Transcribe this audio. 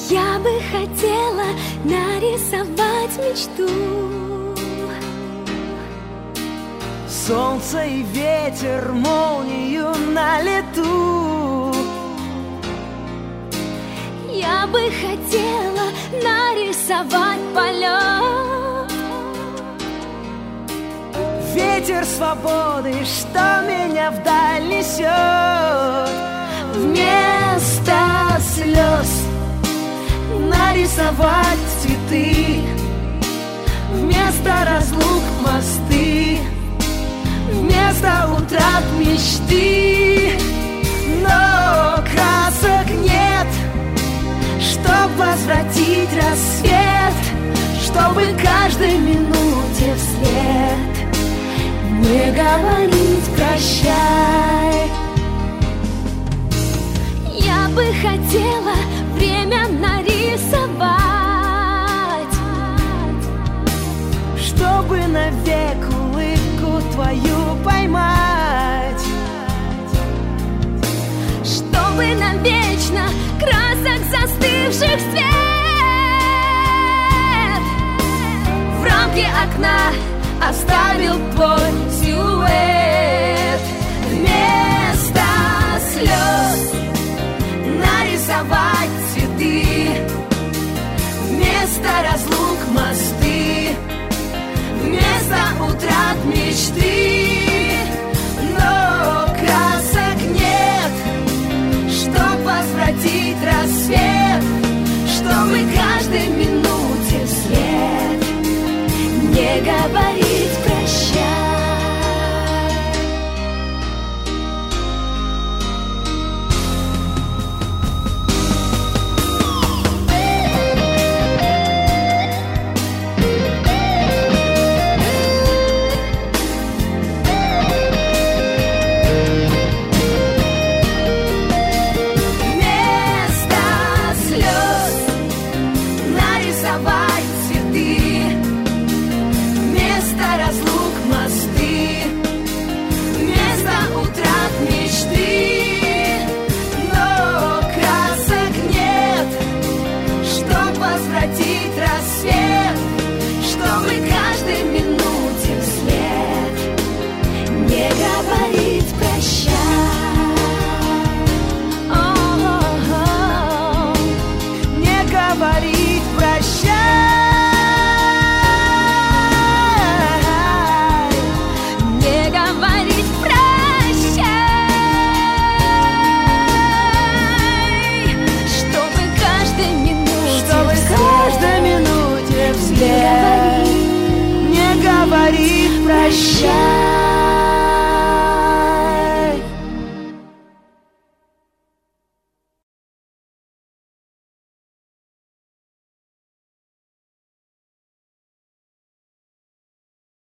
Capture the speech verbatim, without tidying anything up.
Я бы хотела нарисовать мечту. Солнце и ветер, молнию на лету. Я бы хотела нарисовать полет. Ветер свободы, что меня вдаль несет. Вместо слез нарисовать цветы, вместо разлук мосты, вместо утрат мечты. Но красок нет, чтоб возвратить рассвет, чтобы каждой минуте вслед не говорить прощай. Я бы хотела время нарисовать, чтобы навек улыбку твою поймать, чтобы навечно красок застывших свет в рамке окна оставил твой силуэт. вместо слез нарисовать цветы, вместо разлук мосты, вместо утрат мечты. Но красок нет, чтоб возвратить рассвет, чтобы каждой минуте вслед не говорить прощай. Не говорить прощай.